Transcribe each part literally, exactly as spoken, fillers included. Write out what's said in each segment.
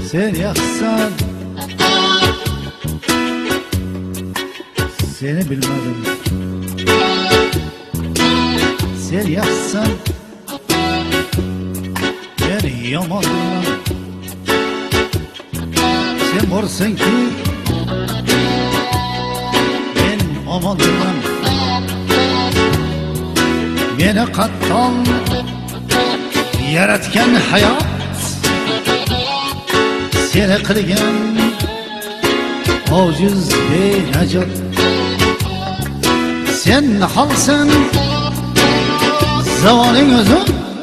Sen yaksan seni bilmedim. Sen yaksan beni yamandım. Sen borsan ki ben amandım. Beni kattan yaratgan hayot seni qilgan ojiz benajot. Sen naholsan zavoning o'zing,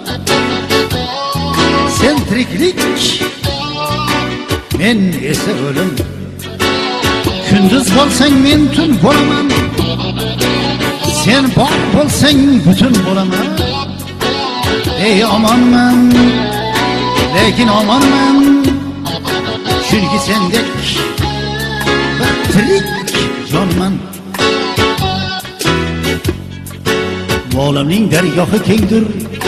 sen tiriklik men esa o'lim. Kunduz bo'lsang men tun bo'laman, sen bor bo'lsang butun bo'laman. Ey omonman, lekin omonman, chunki sendek bir tirik jonman. Bu olamning dargohi kengdir,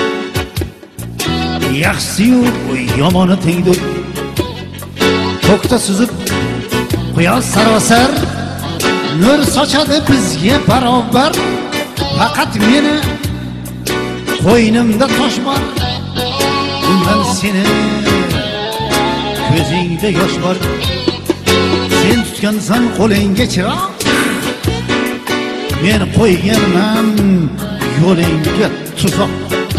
yaxshi-yu yomoni tengdir. Ko'kda suzib quyosh sarosar nur sochadi bizga barobar. Faqat meni qo'ynimda tosh bor, undan seni ko'zingda yosh bor. Sen tutgansan qo'lingga chiroq, men qo'yganman yo'lingga tuzoq.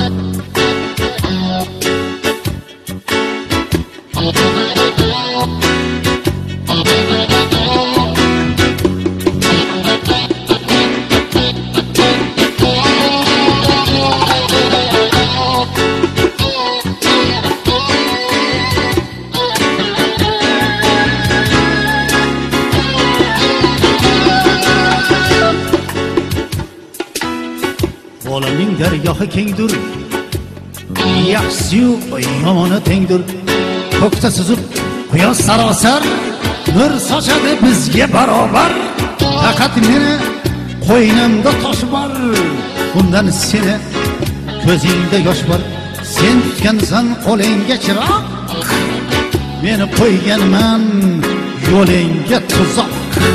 Olamning dargohi kengdir, yaxshi-yu yomoni tengdir. Ko'kda suzib quyosh sarosar nur sochadi bizga barobar. Faqat meni qo'ynimda tosh bor, bundan seni ko'zingda yosh bor. Sen tutgansan qo'lingga chiroq, meni qo'yganman yo'lingga tuzoq.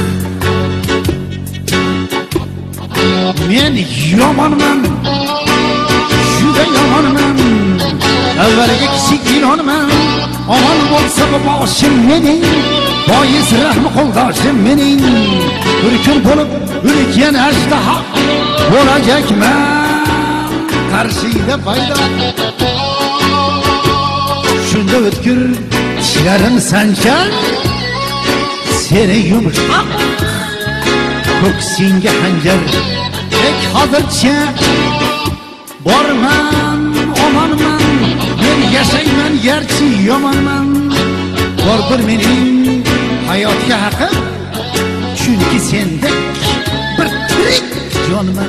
Men yomonman, juda yomonman, avvaliga kichik ilonman. Omon bo'lsa bu boshim mening, bois rahmi qo'ldoshim mening. Bir kun bo'lib o'lgan ajdaho bo'lajakman qarshingda paydo. Shunda o'tkir tishlarim sanchar, seni yumshoq ko'ksingga hanjar. Tek hozircha borman, omonman, men yashayman garchi yomonman. Bordir mening hayotga haqim, chunki sendek bir tirik jonman.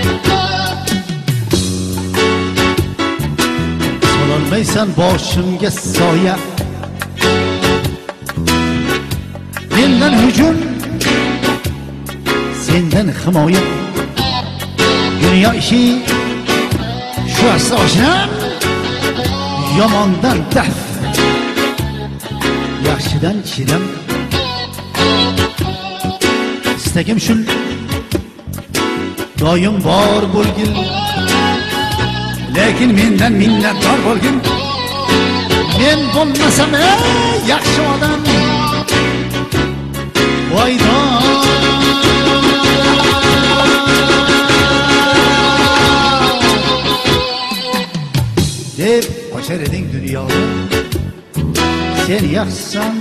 Sololmaysan boshimga soya, mendan hujum, sendan himoya. Dünya işi şu asla oşinam, yomondan daf, yaxshidan chidam. Istagim shul doim bor bo'lgin, lekin mendan minnatdor bo'lgin. Men bo'lmasam ey yaxshi odam, voydon deb qochar eding dunyoga. Sen yaxsan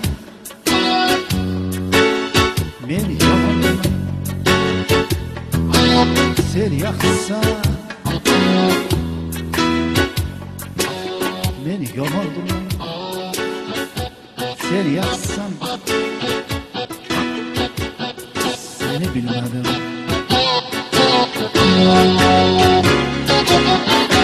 men yomonman. Sen yaxsan men yomonman. Sen yaxsan seni bilmedim.